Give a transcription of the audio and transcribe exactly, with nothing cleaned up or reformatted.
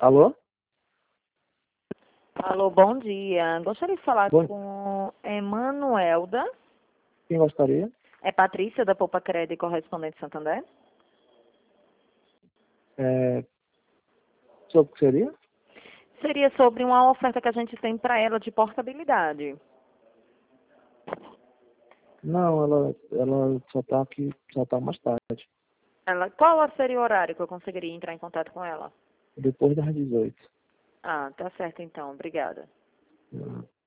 Alô? Alô, bom dia. Gostaria de falar Bom, com Emanuelda. quem gostaria? É Patrícia, da Poupa Crédito e Correspondente Santander. É, sobre o que seria? Seria sobre uma oferta que a gente tem para ela de portabilidade. Não, ela, ela só tá aqui, só tá mais tarde. Ela, qual seria o horário que eu conseguiria entrar em contato com ela? Depois das dezoito. Ah, tá certo então. Obrigada. Hum.